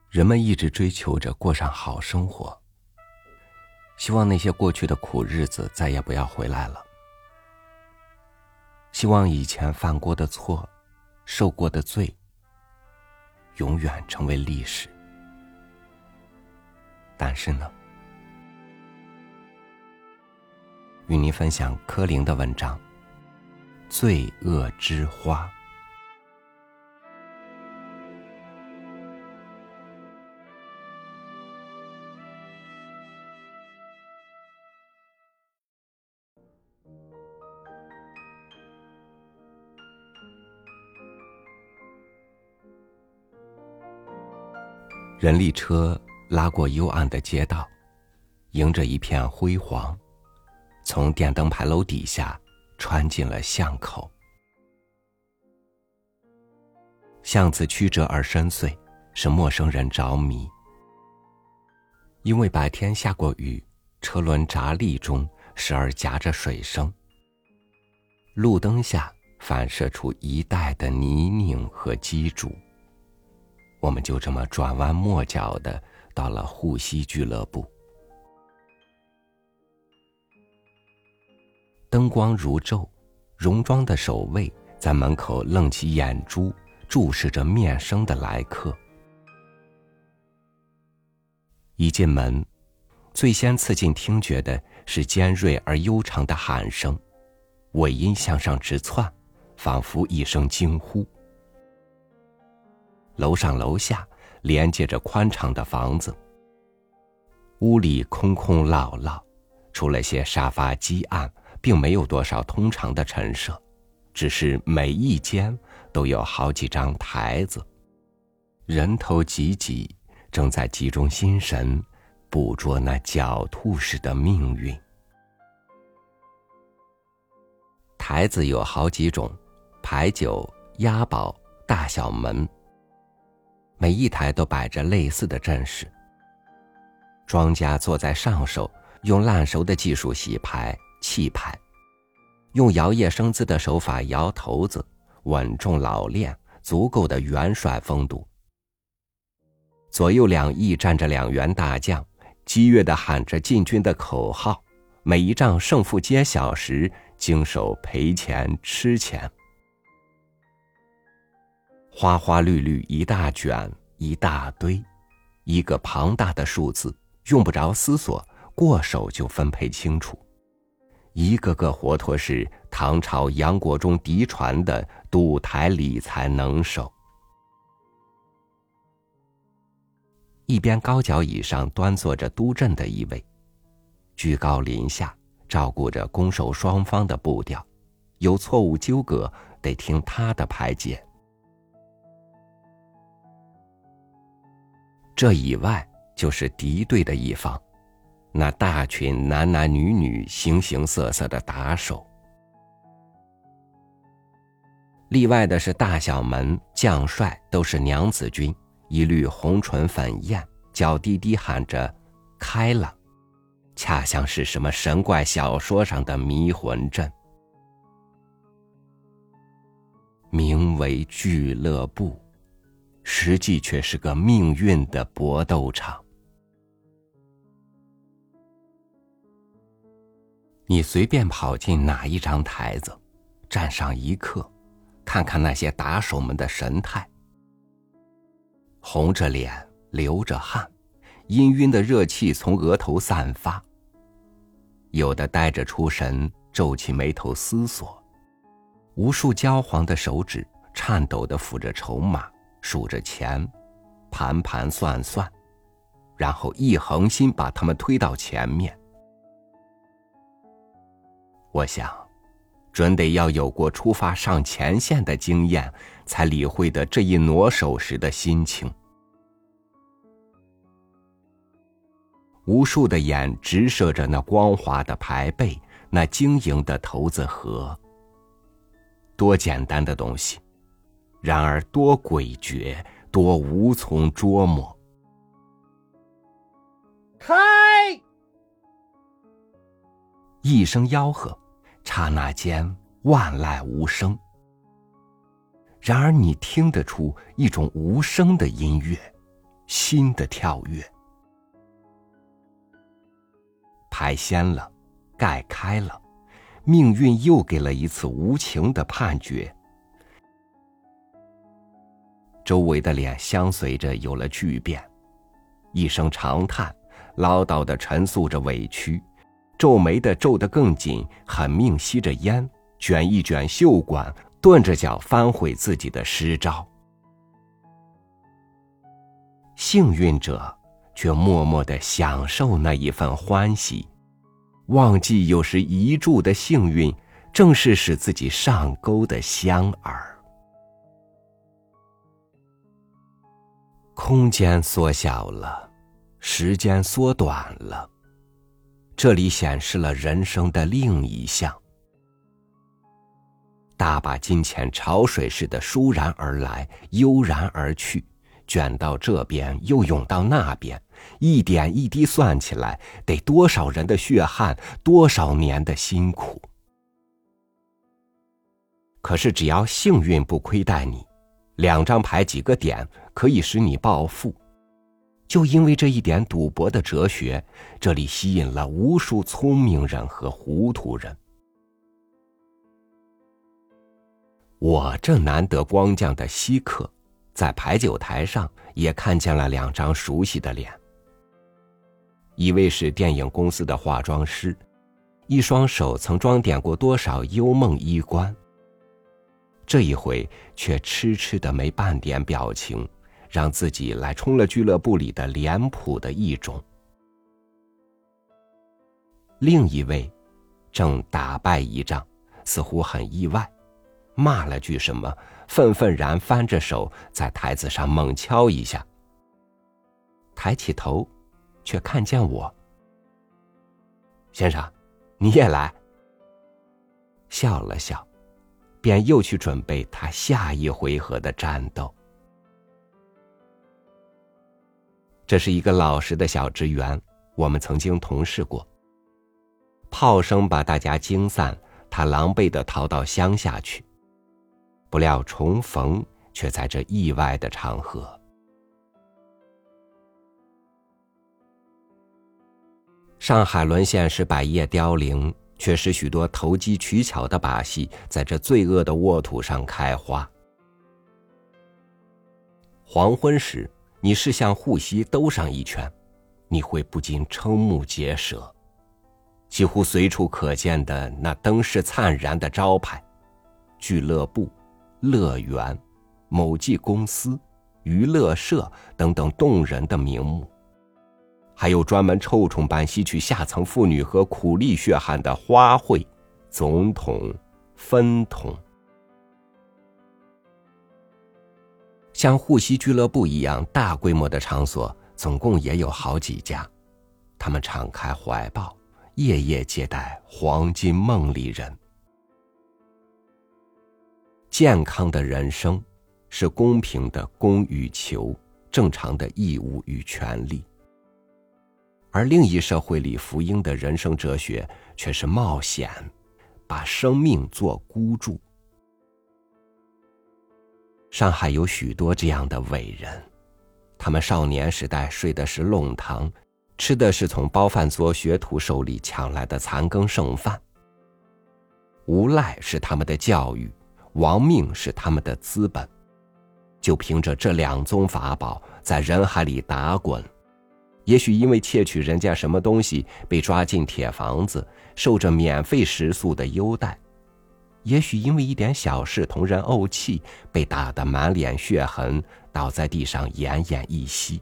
人们一直追求着过上好生活，希望那些过去的苦日子再也不要回来了，希望以前犯过的错、受过的罪永远成为历史。但是呢，与您分享柯林的文章《罪恶之花》。人力车拉过幽暗的街道，迎着一片辉煌，从电灯牌楼底下穿进了巷口。巷子曲折而深邃，使陌生人着迷。因为白天下过雨，车轮闸砾中时而夹着水声，路灯下反射出一带的泥泞和积竹。我们就这么转弯抹角地到了护膝俱乐部。灯光如昼，戎装的守卫在门口愣起眼珠，注视着面生的来客。一进门，最先刺进听觉的是尖锐而悠长的喊声，尾音向上直窜，仿佛一声惊呼。楼上楼下连接着宽敞的房子，屋里空空落落，除了些沙发积案，并没有多少通常的陈设，只是每一间都有好几张台子，人头挤挤，正在集中心神捕捉那狡兔似的命运。台子有好几种，牌九、押宝、大小门，每一台都摆着类似的阵势。庄家坐在上手，用烂熟的技术洗牌、弃牌，用摇曳生姿的手法摇头子，稳重老练，足够的元帅风度。左右两翼站着2员大将，激越地喊着进军的口号，每一仗胜负揭晓时，经手赔钱吃钱。花花绿绿一大卷一大堆，一个庞大的数字，用不着思索，过手就分配清楚。一个个活脱是唐朝杨国忠嫡传的赌台理财能手。一边高脚椅上端坐着督阵的一位，居高临下，照顾着攻守双方的步调，有错误纠葛得听他的排解。这以外就是敌对的一方，那大群男男女女形形色色的打手。例外的是大小门将帅都是娘子军，一律红唇粉艳，脚低低喊着开了，恰像是什么神怪小说上的迷魂阵。名为俱乐部，实际却是个命运的搏斗场。你随便跑进哪一张台子，站上一刻，看看那些打手们的神态，红着脸，流着汗，氤氲的热气从额头散发，有的呆着出神，皱起眉头思索，无数焦黄的手指颤抖地抚着筹码，数着钱，盘盘算算，然后一横心把他们推到前面。我想准得要有过出发上前线的经验，才理会得这一挪手时的心情。无数的眼直射着那光滑的牌背，那晶莹的骰子盒。多简单的东西，然而多诡谲，多无从捉摸。 开！ 一声吆喝，刹那间万籁无声。然而你听得出一种无声的音乐， 新的跳跃。牌掀了，盖开了，命运又给了一次无情的判决。周围的脸相随着有了巨变，一声长叹，唠叨地陈诉着委屈，皱眉的皱得更紧，狠命吸着烟，卷一卷袖管，顿着脚翻回自己的诗招。幸运者却默默地享受那一份欢喜，忘记有时一注的幸运正是使自己上钩的香饵。空间缩小了，时间缩短了，这里显示了人生的另一项。大把金钱潮水似的倏然而来，悠然而去，卷到这边又涌到那边，一点一滴算起来，得多少人的血汗，多少年的辛苦。可是只要幸运不亏待你，2张牌几个点可以使你暴富。就因为这一点赌博的哲学，这里吸引了无数聪明人和糊涂人。我这难得光降的稀客，在牌九台上也看见了2张熟悉的脸。一位是电影公司的化妆师，一双手曾装点过多少幽梦衣冠，这一回却痴痴的没半点表情，让自己来充了俱乐部里的脸谱的一种。另一位正打败一仗，似乎很意外，骂了句什么，愤愤然翻着手在台子上猛敲一下，抬起头却看见我。先生，你也来？笑了笑，便又去准备他下一回合的战斗。这是一个老实的小职员，我们曾经同事过。炮声把大家惊散，他狼狈地逃到乡下去。不料重逢却在这意外的场合。上海沦陷是百业凋零，却使许多投机取巧的把戏在这罪恶的沃土上开花。黄昏时，你是向护溪兜上一圈，你会不禁瞠目结舌。几乎随处可见的那灯饰灿然的招牌，俱乐部、乐园、某技公司、娱乐社等等动人的名目，还有专门臭虫般吸取下层妇女和苦力血汗的花卉、总统、分统。像护溪俱乐部一样大规模的场所总共也有好几家，他们敞开怀抱，夜夜接待黄金梦里人。健康的人生是公平的供与求，正常的义务与权利。而另一社会里福音的人生哲学却是冒险，把生命做孤注。上海有许多这样的伟人，他们少年时代睡的是弄堂，吃的是从包饭桌学徒手里抢来的残羹剩饭。无赖是他们的教育，亡命是他们的资本，就凭着这2宗法宝在人海里打滚，也许因为窃取人家什么东西被抓进铁房子，受着免费食宿的优待，也许因为一点小事同人怄气，被打得满脸血痕，倒在地上奄奄一息。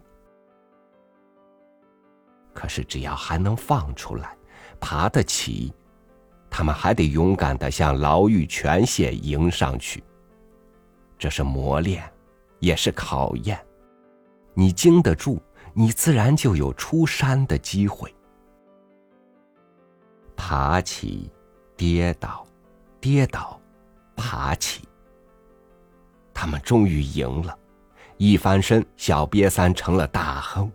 可是只要还能放出来，爬得起，他们还得勇敢地向牢狱泉榭迎上去。这是磨练，也是考验。你经得住，你自然就有出山的机会。爬起，跌倒，跌倒，爬起。他们终于赢了，一翻身，小瘪三成了大亨。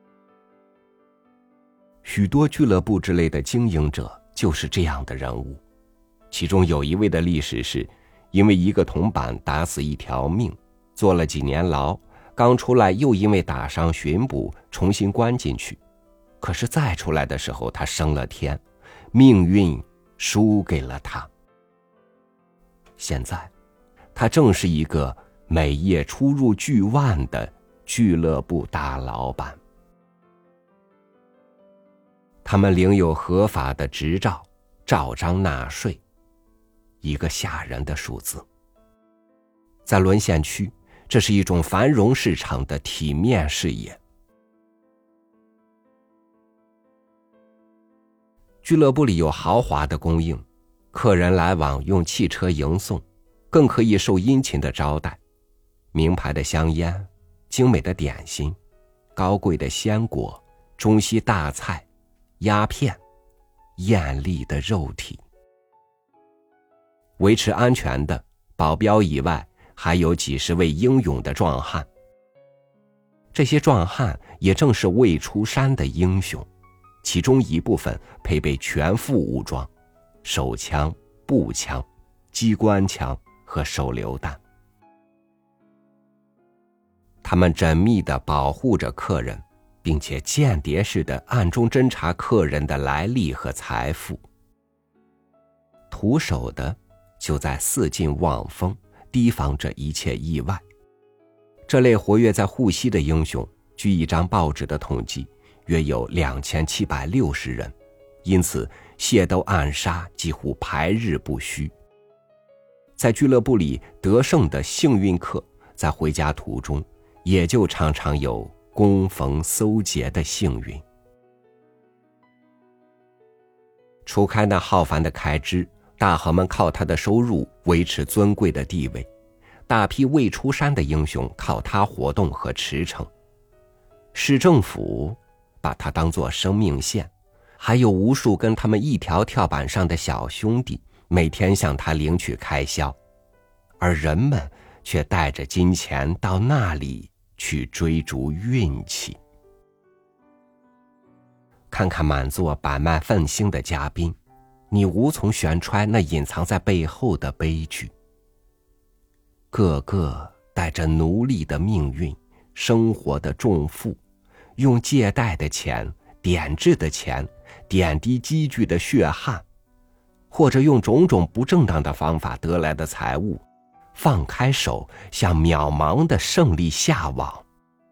许多俱乐部之类的经营者就是这样的人物，其中有一位的历史是，因为一个铜板打死一条命，坐了几年牢， 刚出来又因为打伤巡捕重新关进去，可是再出来的时候他升了天，命运输给了他。现在他正是一个每夜出入巨万的俱乐部大老板。他们领有合法的执照，照章纳税，一个吓人的数字。在沦陷区，这是一种繁荣市场的体面事业。俱乐部里有豪华的供应，客人来往用汽车迎送，更可以受殷勤的招待。名牌的香烟，精美的点心，高贵的鲜果，中西大菜，鸦片，艳丽的肉体。维持安全的保镖以外，还有几十位英勇的壮汉。这些壮汉也正是未出山的英雄，其中一部分配备全副武装，手枪、步枪、机关枪和手榴弹。他们缜密地保护着客人，并且间谍似的暗中侦查客人的来历和财富。徒手的就在四近望风，提防着一切意外。这类活跃在沪西的英雄，据一张报纸的统计，约有2760人，因此械斗暗杀几乎排日不虚。在俱乐部里得胜的幸运客，在回家途中也就常常有恭逢搜劫的幸运。除开那浩繁的开支，大亨们靠他的收入维持尊贵的地位，大批未出山的英雄靠他活动和驰骋。市政府把他当作生命线，还有无数跟他们一条跳板上的小兄弟每天向他领取开销，而人们却带着金钱到那里去追逐运气。看看满座百脉奋兴的嘉宾，你无从悬揣那隐藏在背后的悲剧。个个带着奴隶的命运，生活的重负，用借贷的钱、点制的钱、点滴积聚的血汗，或者用种种不正当的方法得来的财物，放开手向渺茫的胜利下网。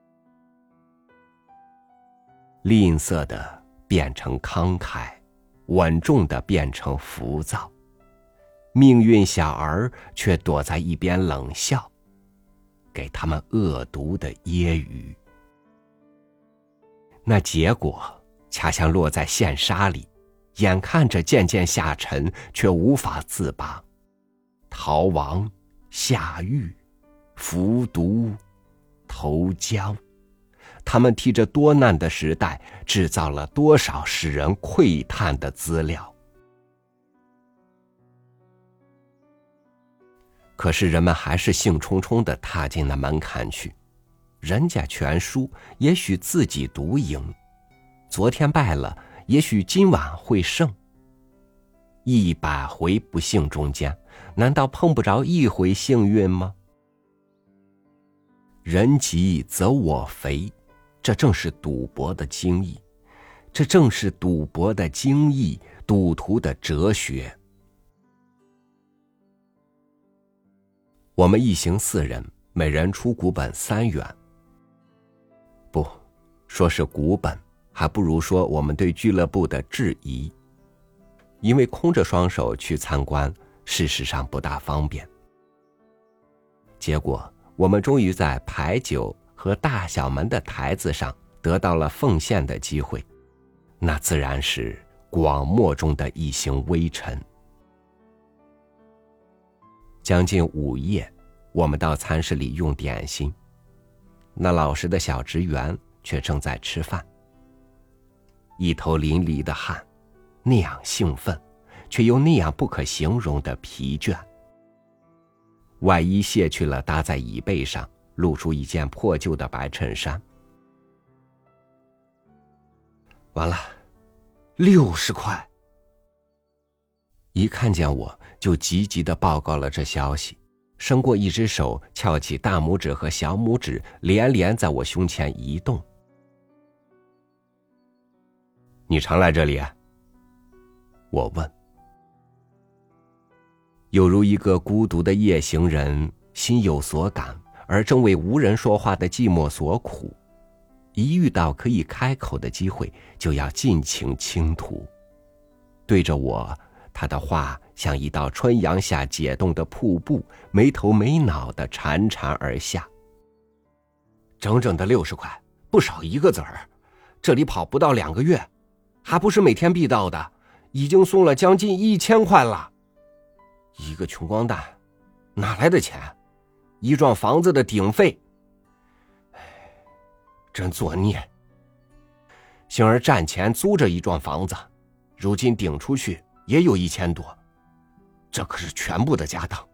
吝啬的变成慷慨，稳重的变成浮躁，命运小儿却躲在一边冷笑，给他们恶毒的揶揄。那结果恰像落在陷沙里，眼看着渐渐下沉，却无法自拔。逃亡、下狱、服毒、投江，他们替这多难的时代制造了多少使人喟叹的资料。可是人们还是兴冲冲地踏进那门槛去，人家全输，也许自己独赢；昨天败了，也许今晚会胜。100回不幸中间，难道碰不着一回幸运吗？人急则我肥，这正是赌博的精义，这正是赌博的精义，赌徒的哲学。我们一行4人，每人出股本3元。不，说是股本，还不如说我们对俱乐部的质疑。因为空着双手去参观，事实上不大方便。结果，我们终于在牌九和大小门的台子上得到了奉献的机会，那自然是广漠中的一行微尘。将近午夜，我们到餐室里用点心，那老实的小职员却正在吃饭，一头淋漓的汗，那样兴奋，却又那样不可形容的疲倦。外衣卸去了，搭在椅背上，露出一件破旧的白衬衫。完了，60块！一看见我就急急地报告了这消息， 伸过一只手，翘起大拇指和小拇指，连连在我胸前移动。你常来这里啊？我问。有如一个孤独的夜行人，心有所感，而正为无人说话的寂寞所苦。一遇到可以开口的机会，就要尽情倾吐。对着我，他的话像一道春阳下解冻的瀑布，没头没脑地潺潺而下。整整的60块，不少1个子儿。这里跑不到2个月，还不是每天必到的，已经送了将近1000块了。一个穷光蛋，哪来的钱？一幢房子的顶费。真作孽。幸而战前租着一幢房子，如今顶出去也有1000多，这可是全部的家当。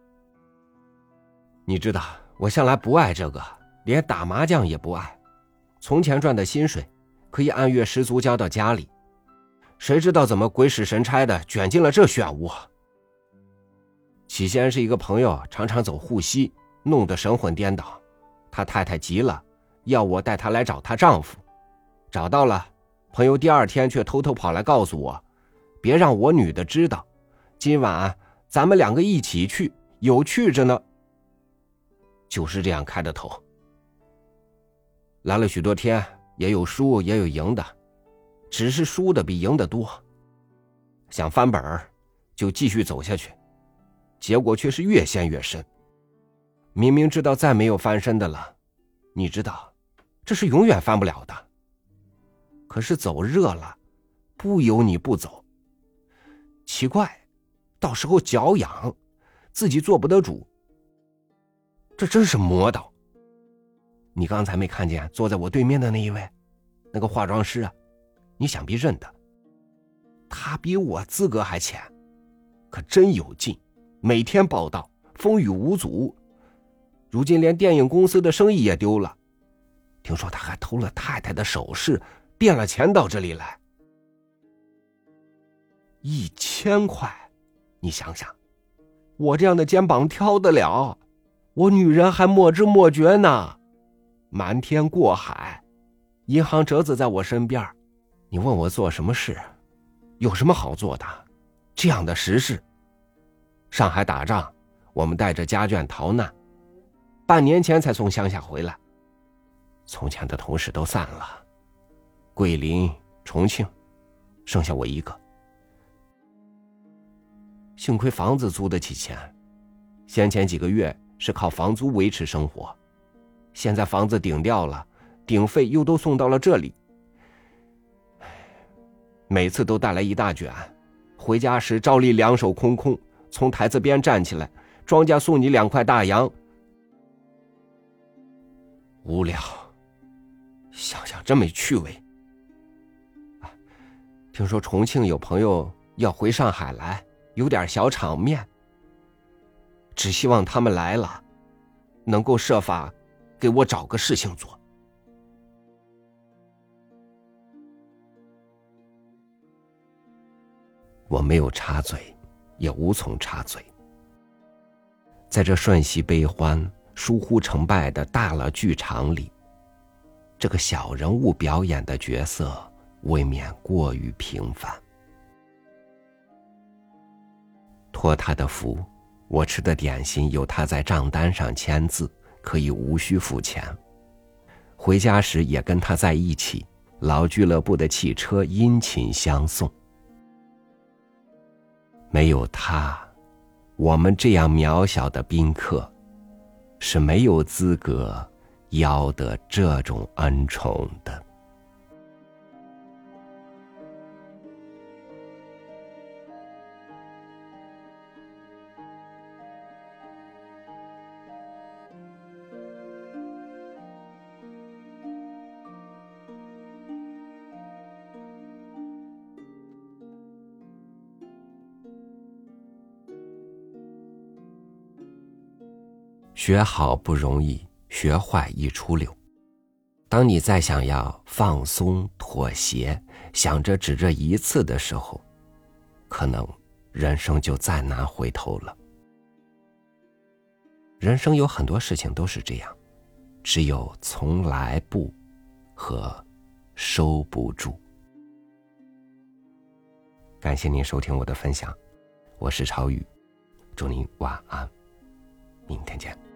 你知道我向来不爱这个，连打麻将也不爱。从前赚的薪水可以按月10足交到家里，谁知道怎么鬼使神差的卷进了这漩涡。起先是一个朋友常常走沪西，弄得神魂颠倒，他太太急了，要我带她来找她丈夫。找到了，朋友第2天却偷偷跑来告诉我，别让我女的知道，今晚咱们2个一起去，有趣着呢。就是这样开的头。来了许多天，也有输也有赢的，只是输的比赢的多。想翻本儿，就继续走下去，结果却是越陷越深。明明知道再没有翻身的了，你知道这是永远翻不了的，可是走热了，不由你不走。奇怪，到时候脚痒，自己做不得主。这真是魔道。你刚才没看见坐在我对面的那一位，那个化妆师啊，你想必认得。他比我资格还浅，可真有劲，每天报道，风雨无阻。如今连电影公司的生意也丢了，听说他还偷了太太的首饰，变了钱到这里来。1000块，你想想，我这样的肩膀挑得了？我女人还莫知莫觉呢。瞒天过海，银行折子在我身边，你问我做什么事，有什么好做的？这样的时事，上海打仗，我们带着家眷逃难，半年前才从乡下回来。从前的同事都散了，桂林、重庆，剩下我一个。幸亏房子租得起钱，先前几个月是靠房租维持生活，现在房子顶掉了，顶费又都送到了这里。每次都带来一大卷，回家时照例2手空空，从台子边站起来，庄家送你2块大洋。无聊，想想真没趣味。听说重庆有朋友要回上海来，有点小场面，只希望他们来了，能够设法给我找个事情做。我没有插嘴，也无从插嘴。在这瞬息悲欢、疏忽成败的大了剧场里，这个小人物表演的角色未免过于平凡。托他的福，我吃的点心有他在账单上签字，可以无需付钱。回家时也跟他在一起，老俱乐部的汽车殷勤相送。没有他，我们这样渺小的宾客是没有资格邀得这种恩宠的。学好不容易，学坏一出溜。当你再想要放松妥协，想着只这一次的时候，可能人生就再难回头了。 人生有很多事情都是这样，只有从来不和收不住。感谢您收听我的分享，我是超宇，祝您晚安，明天见。